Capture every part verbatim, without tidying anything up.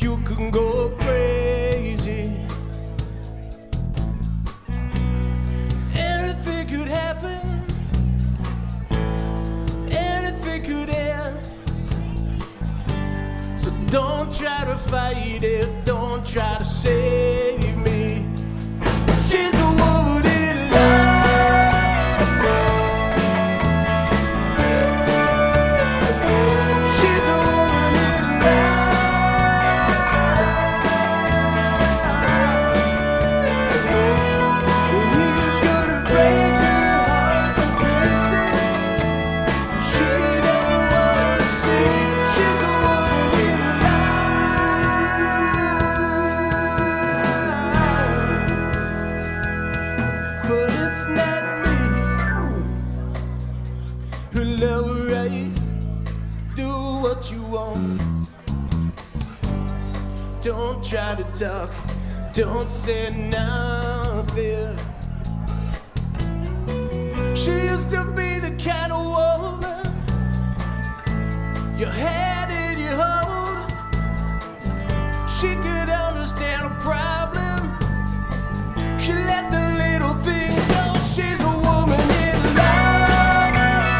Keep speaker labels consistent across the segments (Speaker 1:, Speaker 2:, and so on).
Speaker 1: you can go crazy. Anything could happen, anything could end. So don't try to fight it, don't try to save me. She's a woman in love. She's a woman in love. He's gonna break her heart to pieces. She don't wanna see. She's a woman in love. But it's not me who love her right. Do what you want. Don't try to talk. Don't say nothing. She used to be the kind of woman you had in your hold. She could understand a problem. She let the little things go. She's a woman in love.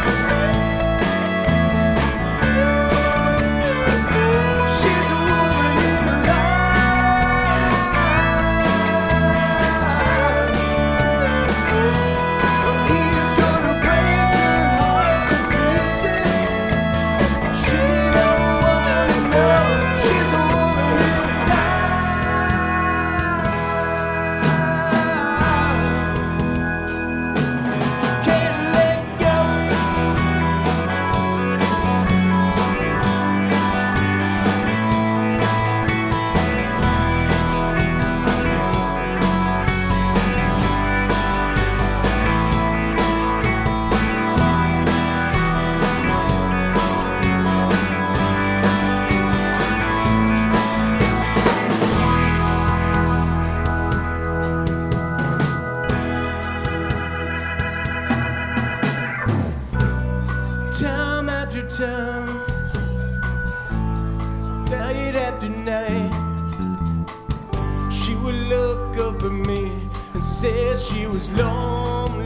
Speaker 1: She's a woman in love. He's gonna break her heart to pieces. She don't wanna know. She's a woman in love. Can't let go. Time after time, night after night, she would look up at me and said she was lonely.